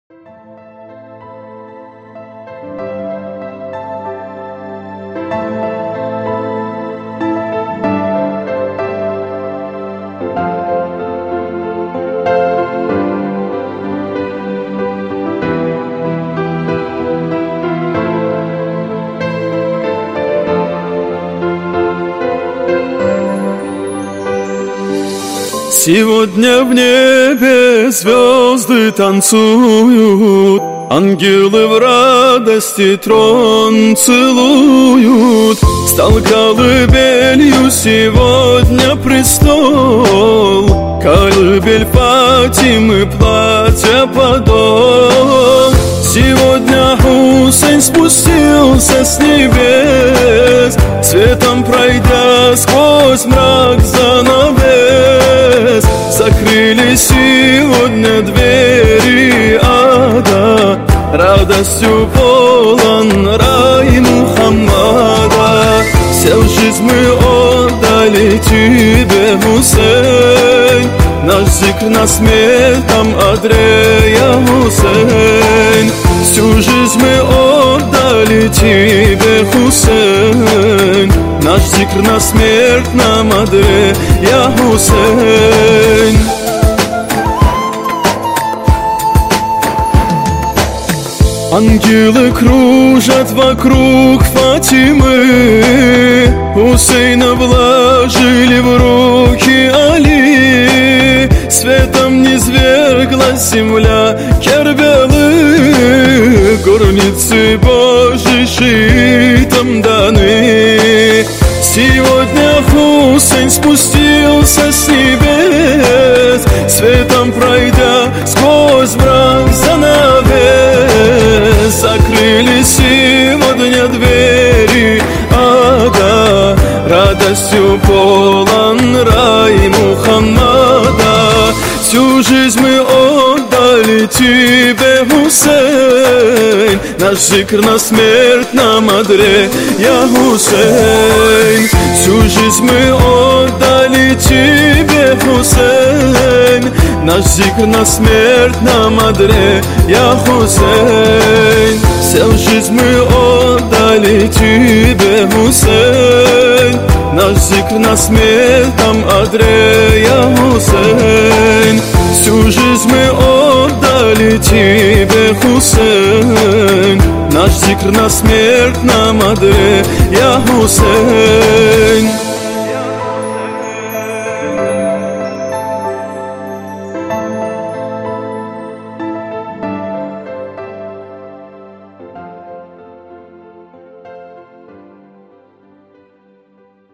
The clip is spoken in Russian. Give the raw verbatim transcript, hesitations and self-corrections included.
Сегодня в небе звезды танцуют, ангелы в радости трон целуют. Стал колыбелью сегодня престол, колыбель Фатимы, платья подол. Сегодня Хусейн спустился с небес, светом пройдя сквозь мрак занавес. Закрыли сегодня двери ада, радостью полон рай Мухаммада. Всю жизнь мы отдали тебе, Хусейн, наш зикр на смертном одре, я Хусейн. Всю жизнь мы отдали тебе, Хусейн, наш зикр на смертном одре, я Хусейн. Ангелы кружат вокруг Фатимы, Хусейна вложили в руки Али. Светом низвергла земля Кербелы, горницы Божьей шиитам даны. Сегодня Хусейн спустился с небес, светом пройдя сквозь мрак занавес. Закрыли сегодня двери ада, радостью полон рай Мухаммада. Всю жизнь мы отдали тебе, Хусейн, наш зикр на смертном одре, я Хусейн. Всю жизнь мы отдали тебе, Хусейн, наш зикр на смертном одре, я Хусейн. Всю жизнь мы отдали тебе, Хусейн, наш зикр на смертном одре, я Хусейн. Всю жизнь мы отдали тебе, Хусейн, наш зикр на смертном одре, я Хусейн.